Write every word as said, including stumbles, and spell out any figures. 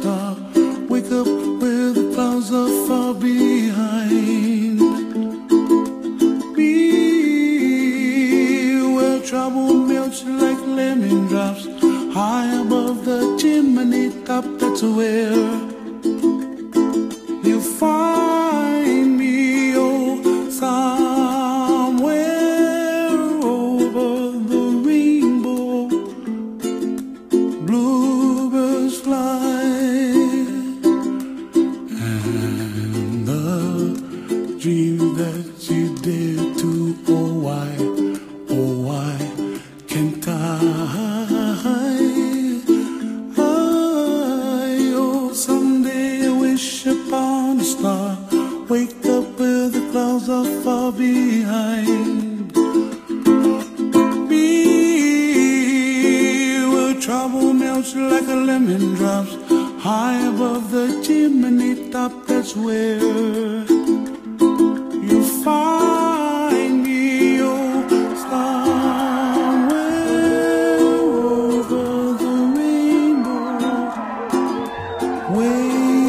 star. Wake up where the clouds are far behind me, where trouble melts like lemon drops. High above the chimney top, that's where you find me. Oh, somewhere over the rainbow, bluebirds fly, and the dream that you dare to, oh why, oh why can't I? Upon a star, wake up where the clouds are far behind me, where trouble melts like a lemon drops. High above the chimney top, that's where you find me. Oh, somewhere over the rainbow, way